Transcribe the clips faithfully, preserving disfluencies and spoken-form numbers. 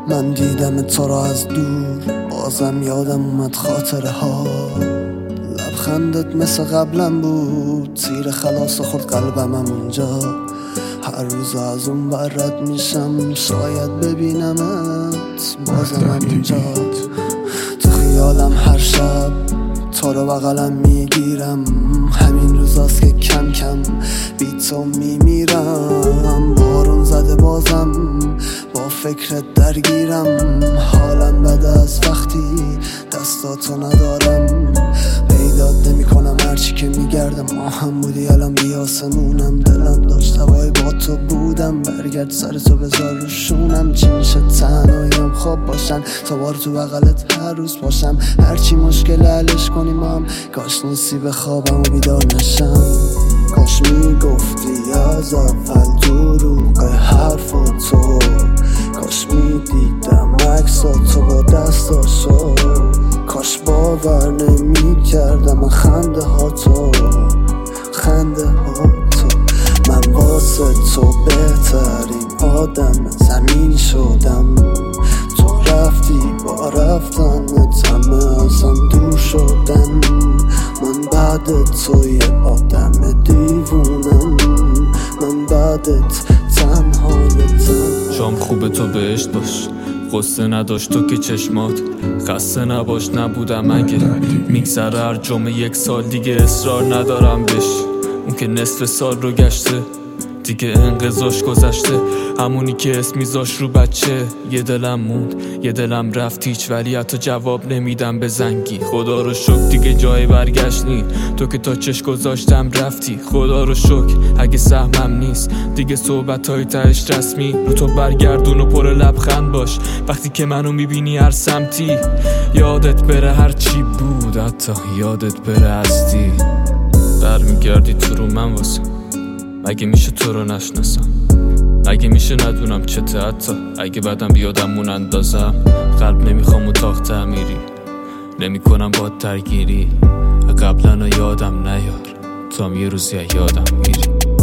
من دیدم تو را از دور، بازم یادم اومد خاطره ها. لبخندت مثل قبلم بود، تیر خلاص خود قلبم اونجا. هر روز از اون ور رد میشم، شاید ببینمت بازم اینجا. تو خیالم هر شب تو رو بغلم میگیرم، همین روزاست که کم کم بی تو میمیرم. بارون زده بازم با فکرت درگیرم، حالم بده از وقتی دستاتو ندارم. پیدات نمی کنم هرچی که میگردم، ما هم بودی الان بی آسمونم. دلم داشت هوای با تو بودم، برگرد سر تو بذار روشونم. چی میشه تنهاییم خواب باشن، تا بار تو بغلت هر روز باشم. هرچی مشکل حلش کنیم هم، کاش نصیب خوابم و بیدار نشم. کاش میگفتی از اول دروغ حرف تو، کاش میدیدم عکساتو با دستاشو. کاش باور نمی کردم من خنده ها تو، خنده ها تو. من واسه تو بهترین آدم زمین شدم، تو رفتی با رفتنت همه ازم دور شدن. من بعد تو یه آدم دیوونم، من بعدت تنهایتم. شام خوبه تو بهشت باش، قصه نداشت تو که چشمات خسته نباش. نبودم اگه میگذره هر جمعه یک سال دیگه اصرار ندارم بش. اون که نصف سال رو گشته دیگه انقضاش گذشته، همونی که اسم میذاش رو بچه. یه دلم موند یه دلم رفت هیچ، ولی حتی جواب نمیدم به زنگی. خدا رو شکر دیگه جای برگشت نی، تو که تا چش گذاشتم رفتی. خدا رو شکر اگه سهمم نیست دیگه صحبت های تهش رسمی. رو تو برگردون و پر لبخند باش وقتی که منو میبینی هر سمتی. یادت بره هر چی بود، حتی یادت بره هستی. برمیگردی تو رو من واسه، اگه میشه تو رو نشناسم، اگه میشه ندونم چته. حتی اگه بعدم بیادم اون اندازم، قلب نمیخوام اتاق تعمیری، نمیکنم با درگیری. قبلا یادم نیار تو هم یه روزی یادم میری.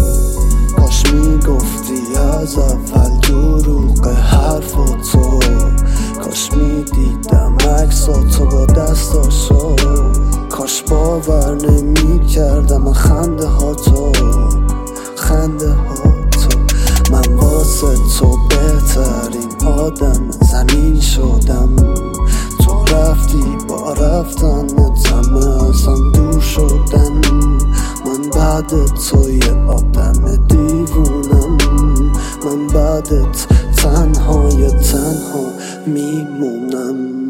کاش میگفتی از اول دروغ حرف تو، کاش میدیدم عکساتو با دستاشو. کاش باور نمی کردم من خنده ها تو، خنده ها تو. من واسه تو بهترین آدم زمین شدم، تو رفتی با رفتنت همه ازم دور شدن. من بعد تو یه آدم دیوونم، من بعدت تنهای تنها میمونم.